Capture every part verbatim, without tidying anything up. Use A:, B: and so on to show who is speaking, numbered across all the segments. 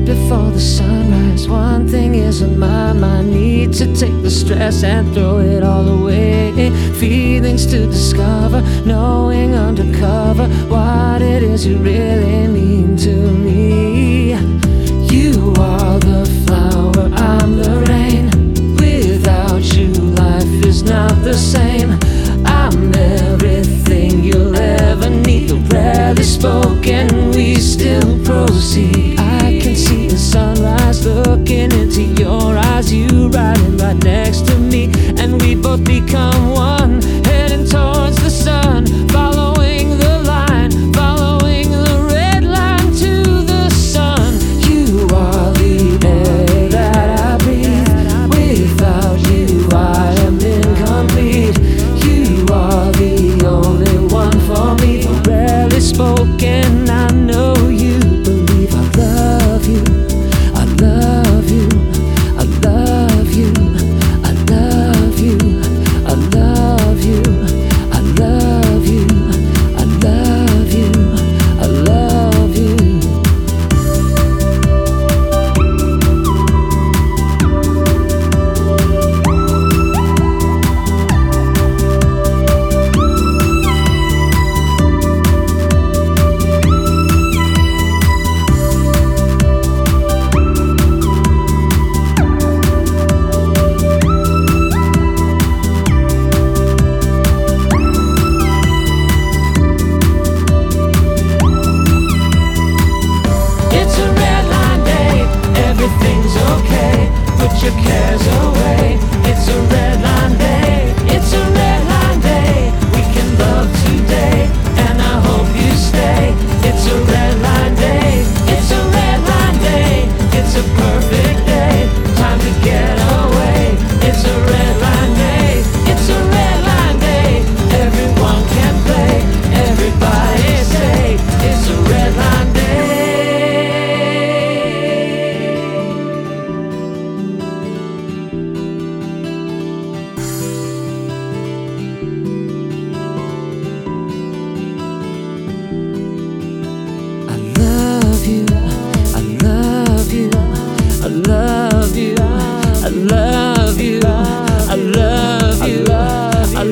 A: Right before the sunrise, one thing is on my mind. Need to take the stress and throw it all away. Feelings to discover, knowing undercover what it is you really mean to me. You are the flower, I'm the rain. Without you, life is not the same. I'm everything you'll ever need. The rarely spoken, we still proceed. I can see the sunrise looking into your eyes. You riding right next to me, and we both become one, heading towards the sun, following the line, following the red line to the sun. You are the air that I breathe. Without you, I am incomplete. You are the only one for me. The rarely spoken, I know you believe. I love you, I love you, I love you, I love you, I love you, I love you, I love you, I love you. Everything's okay, put your cares away. It's a red line day, it's a red line day. We can love today, and I hope you stay. It's a red line day, it's a red line day. It's a perfect day, time to get away. It's a red line day, it's a red line day. Everyone can play, everybody say, it's a red line day. I love you, I love you, I love you, I love you, I love you, I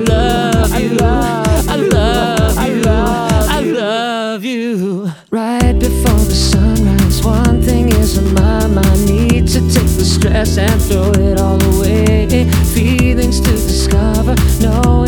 A: love you, I love you. Right before the sunrise, one thing is on my mind. Need to take the stress and throw it all away. Feelings to discover, no